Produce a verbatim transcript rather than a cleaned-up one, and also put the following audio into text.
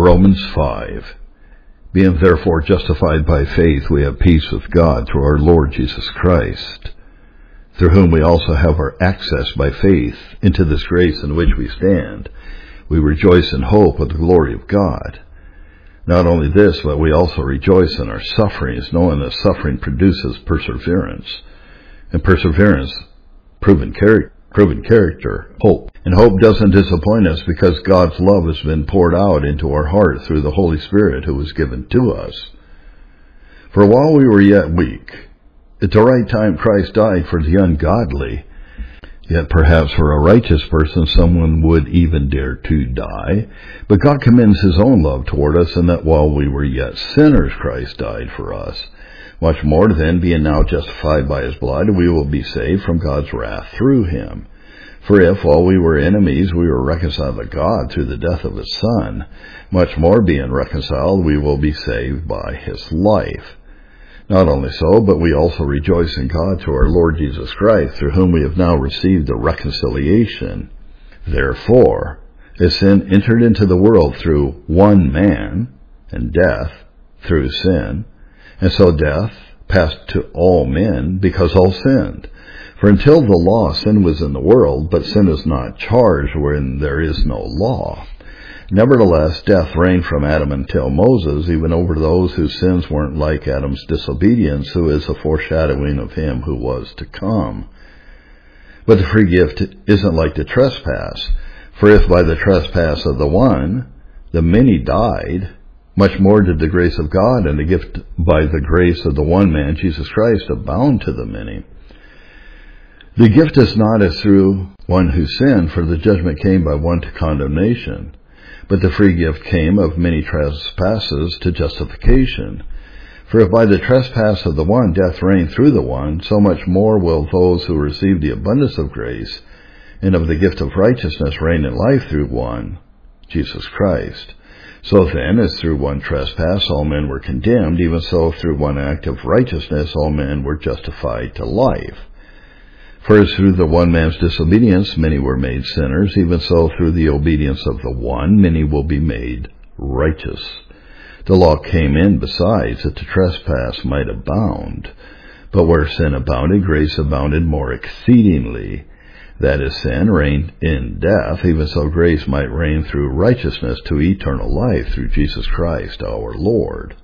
Romans five. Being therefore justified by faith, we have peace with God through our Lord Jesus Christ, through whom we also have our access by faith into this grace in which we stand. We rejoice in hope of the glory of God. Not only this, but we also rejoice in our sufferings, knowing that suffering produces perseverance, and perseverance, proven character, proven character, hope. And hope doesn't disappoint us because God's love has been poured out into our heart through the Holy Spirit who was given to us. For while we were yet weak, at the right time Christ died for the ungodly. Yet perhaps for a righteous person someone would even dare to die. But God commends his own love toward us, in that while we were yet sinners Christ died for us. Much more then, being now justified by his blood, we will be saved from God's wrath through him. For if, while we were enemies, we were reconciled to God through the death of his Son, much more being reconciled, we will be saved by his life. Not only so, but we also rejoice in God through our Lord Jesus Christ, through whom we have now received the reconciliation. Therefore, as sin entered into the world through one man, and death through sin, and so death passed to all men because all sinned. For until the law, sin was in the world, but sin is not charged wherein there is no law. Nevertheless, death reigned from Adam until Moses, even over those whose sins weren't like Adam's disobedience, who is a foreshadowing of him who was to come. But the free gift isn't like the trespass. For if by the trespass of the one, the many died, much more did the grace of God and the gift by the grace of the one man, Jesus Christ, abound to the many. The gift is not as through one who sinned, for the judgment came by one to condemnation. But the free gift came of many trespasses to justification. For if by the trespass of the one death reigned through the one, so much more will those who receive the abundance of grace and of the gift of righteousness reign in life through one, Jesus Christ. So then, as through one trespass all men were condemned, even so through one act of righteousness all men were justified to life. For as through the one man's disobedience many were made sinners, even so through the obedience of the one many will be made righteous. The law came in besides, that the trespass might abound. But where sin abounded, grace abounded more exceedingly. That is, sin reigned in death, even so grace might reign through righteousness to eternal life through Jesus Christ our Lord.